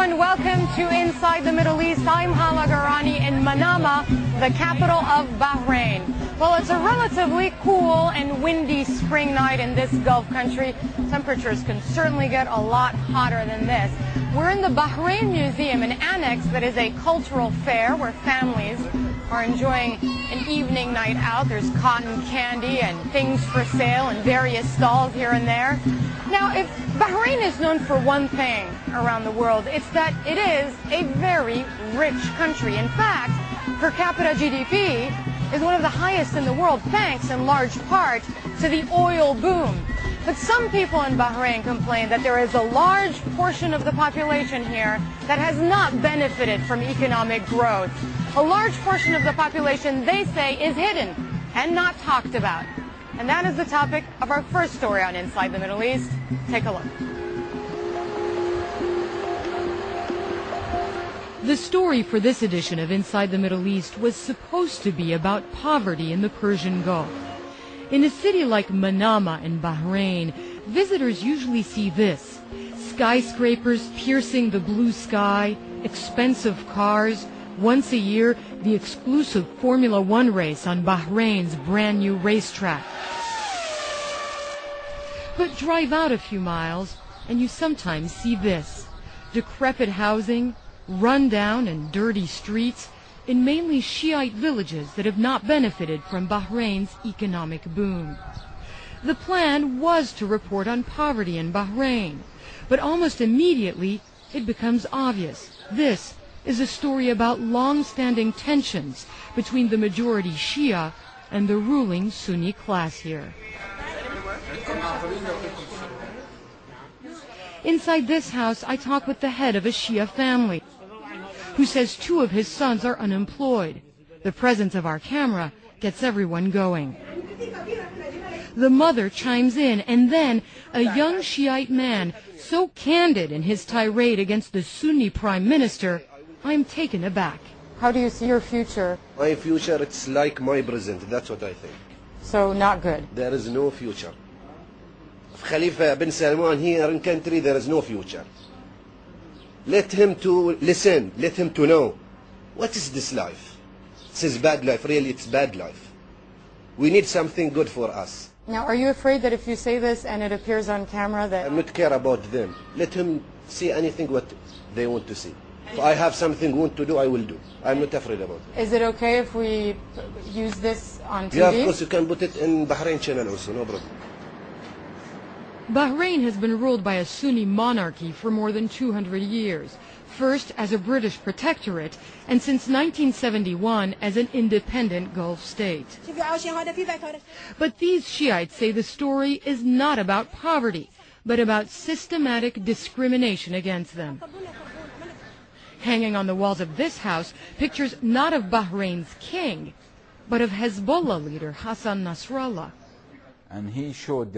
everyone, welcome to Inside the Middle East. I'm Hala Garani in Manama, the capital of Bahrain. Well, it's a relatively cool and windy spring night in this Gulf country. Temperatures can certainly get a lot hotter than this. We're in the Bahrain Museum, an annex that is a cultural fair where families are enjoying an evening night out. There's cotton candy and things for sale in various stalls here and there. Now, if Bahrain is known for one thing around the world, it's that it is a very rich country. In fact, per capita GDP is one of the highest in the world, thanks in large part to the oil boom. But some people in Bahrain complain that there is a large portion of the population here that has not benefited from economic growth. A large portion of the population, they say, is hidden and not talked about. And that is the topic of our first story on Inside the Middle East. Take a look. The story for this edition of Inside the Middle East was supposed to be about poverty in the Persian Gulf. In a city like Manama in Bahrain, visitors usually see this: skyscrapers piercing the blue sky, expensive cars, once a year, the exclusive Formula One race on Bahrain's brand new racetrack. But drive out a few miles and you sometimes see this: decrepit housing, run-down and dirty streets in mainly Shiite villages that have not benefited from Bahrain's economic boom. The plan was to report on poverty in Bahrain, but almost immediately it becomes obvious this is a story about long-standing tensions between the majority Shia and the ruling Sunni class here. Inside this house, I talk with the head of a Shia family, who says two of his sons are unemployed. The presence of our camera gets everyone going. The mother chimes in, and then a young Shiite man, so candid in his tirade against the Sunni prime minister, I'm taken aback. How do you see your future? My future, it's like my present. That's what I think. So not good. There is no future. Khalifa bin Salman here in country, there is no future. Let him to listen. Let him to know. What is this life? This is bad life. Really, it's bad life. We need something good for us. Now, are you afraid that if you say this and it appears on camera that... I'm not care about them. Let him see anything what they want to see. If I have something want to do, I will do. I'm not afraid about it. Is it okay if we use this on TV? Yeah, of course you can put it in Bahrain channel also, no problem. Bahrain has been ruled by a Sunni monarchy for more than 200 years, first as a British protectorate, and since 1971 as an independent Gulf state. But these Shiites say the story is not about poverty, but about systematic discrimination against them. Hanging on the walls of this house, pictures not of Bahrain's king, but of Hezbollah leader Hassan Nasrallah. And he showed